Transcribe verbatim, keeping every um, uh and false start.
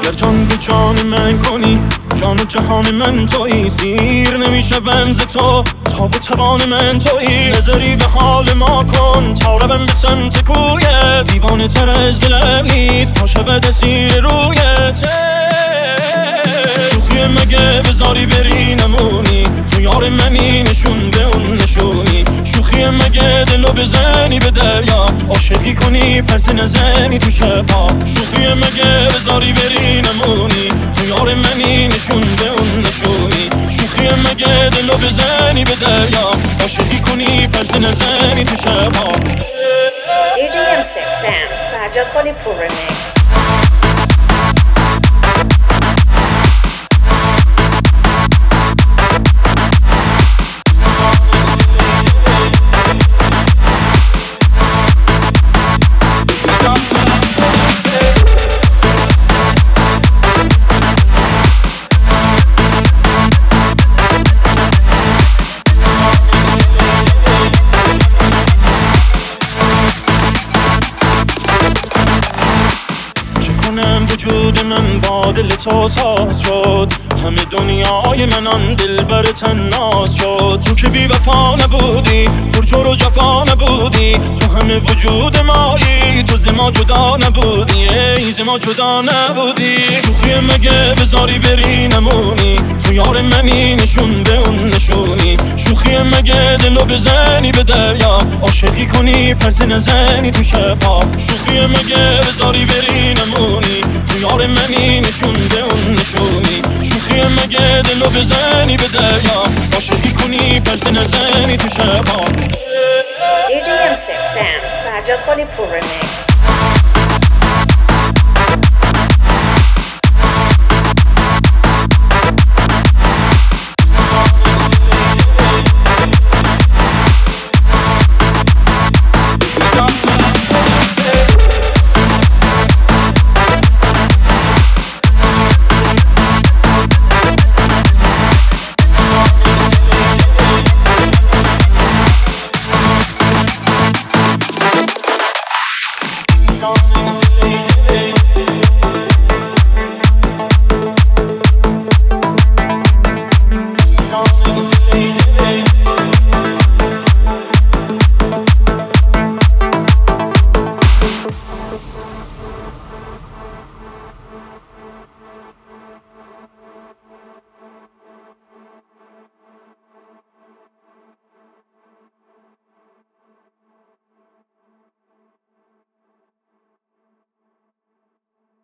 گر جان به جان من کنی، جان و جهان من تویی. سیر نمیشه ونز تو تا به توان من تویی. نظری به حال ما کن تا روم به سمت کویت. دیوانه تر از دلم نیست تا شود اسیر رویت. شوخی مگه بذاری بری نمونی، تو یار منی نشون به اون نشونی. شوخی مگه دلو بزنی به دریا، عاشقی کنی پرسه نزنی تو شبا. شوخی مگه بذاری بری نمونی، تو یار منی نشون به اون نشونی. شوخی مگه دلو بزنی به دریا، عاشقی کنی پرسه نزنی تو شبا. دی جی ام six Sound سجاد خالی پور ریمیکس. وجود من با دل تو ساز شد، همه دنیای من آن دل بر تناز شد. تو که بی وفا نبودی، پرجور و جفا نبودی، تو همه وجود مایی، تو ز ما جدا نبودی، ای ز ما جدا نبودی. شوخی مگه بذاری بری نمونی، تو یار منی نشون به اون نشونی. شوخی مگه دلو بزنی به دریا، عاشقی کنی پرسه نزنی تو شبا. شوخی مگه بذاری بری نمونی، تو یار منی نشون به اون نشونی. شوخی مگه دلو بزنی به دریا، عاشقی کنی پرسه نزنی تو شبا. دی جی ام six Sound سجاد خالی پور ریمیکس.